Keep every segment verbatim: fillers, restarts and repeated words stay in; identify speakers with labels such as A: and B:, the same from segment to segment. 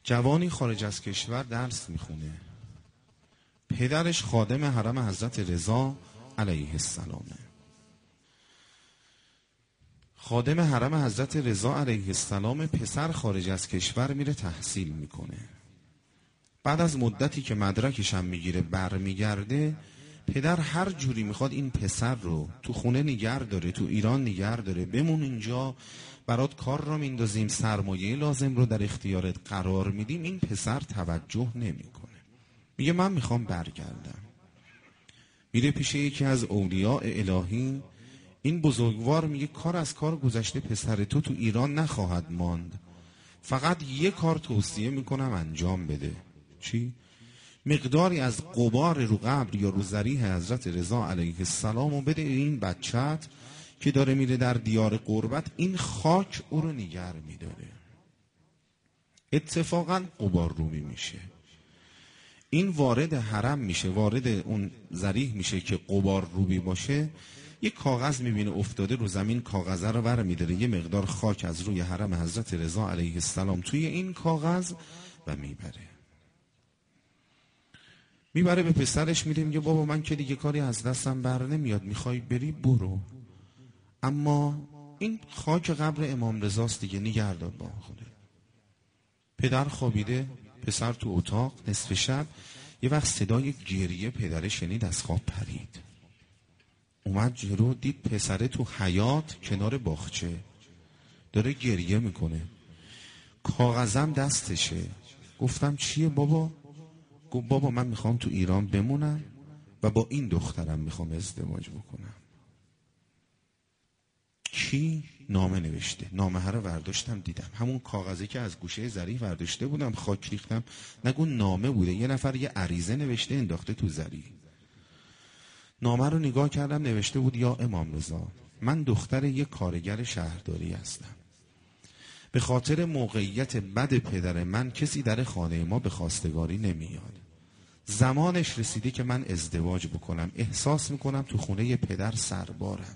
A: جوانی خارج از کشور درس میخونه. پدرش خادم حرم حضرت رضا علیه السلامه. خادم حرم حضرت رضا علیه السلام پسر خارج از کشور میره تحصیل میکنه. بعد از مدتی که مدرکش هم میگیره برمیگرده، پدر هر جوری میخواد این پسر رو تو خونه نگه داره، تو ایران نگه داره، بمون اینجا، برات کار را میندازیم، سرمایه لازم رو در اختیارت قرار میدیم. این پسر توجه نمیکنه، میگه من میخوام برگردم. میره پیش یکی از اولیاء الهی. این بزرگوار میگه کار از کار گذشته، پسر تو تو ایران نخواهد ماند، فقط یه کار توصیه میکنم انجام بده. چی؟ مقداری از غبار رو قبر یا رو ذریح حضرت رضا علیه السلام و بده این بچت که داره میره در دیار قربت، این خاک او رو نگر میداره. اتفاقا غبار رومی میشه، این وارد حرم میشه، وارد اون ذریح میشه که غبار روبی باشه. یه کاغذ میبینه افتاده رو زمین، کاغذه رو ور میداره، یه مقدار خاک از روی حرم حضرت رضا علیه السلام توی این کاغذ و میبره. میبره به پسرش میده، میگه بابا من که دیگه کاری از دستم بر نمیاد، میخوای بری برو، اما این خاک قبر امام رضاست دیگه، نگهدار با خوده. پدر خوابیده، پسر تو اتاق. نصف شب یه وقت صدای گریه پدر شنید، از خواب پرید، اومد جلو، دید پسره تو حیاط کنار باغچه داره گریه میکنه، کاغذم دستشه. گفتم چیه بابا؟ گفت بابا من میخوام تو ایران بمونم و با این دخترم میخوام ازدواج بکنم. کی؟ نامه نوشته. نامه ها رو ورداشتم دیدم، همون کاغذی که از گوشه ذریح ورداشته بودم، خاک ریختم، نگو نامه بوده، یه نفر یه عریضه نوشته انداخته تو ذریح. نامه رو نگاه کردم، نوشته بود یا امام رضا، من دختر یک کارگر شهرداری هستم. به خاطر موقعیت بد پدر من کسی در خانه ما به خواستگاری نمیاد. زمانش رسیده که من ازدواج بکنم. احساس میکنم تو خونه پدر سربارم.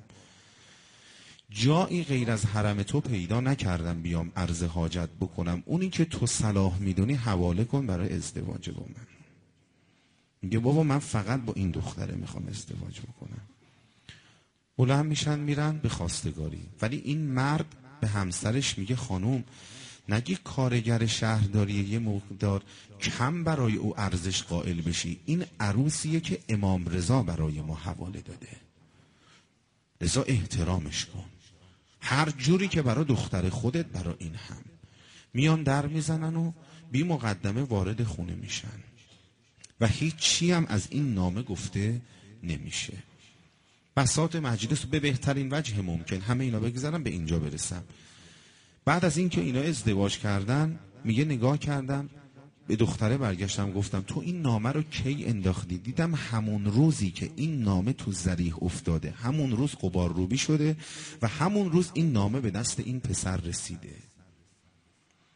A: جایی غیر از حرم تو پیدا نکردم بیام عرض حاجت بکنم. اونی که تو صلاح میدونی حواله کن برای ازدواج با من. میگه بابا من فقط با این دختره میخوام ازدواج بکنم. بلند میشن میرن به خواستگاری. ولی این مرد به همسرش میگه خانوم نگی کارگر شهرداری یه مقدار کم برای او ارزش قائل بشی، این عروسیه که امام رضا برای ما حواله داده، لذا احترامش کن. هر جوری که برای دختر خودت برای این هم. میان در میزنن و بی مقدمه وارد خونه میشن و هیچی هم از این نامه گفته نمیشه. بساط مجلس به بهترین وجه ممکن همه اینا بگذارم به اینجا برسم. بعد از اینکه اینا ازدواج کردن، میگه نگاه کردم به دختره، برگشتم گفتم تو این نامه رو کی انداختی؟ دیدم همون روزی که این نامه تو ذریح افتاده، همون روز غبار روبی شده و همون روز این نامه به دست این پسر رسیده.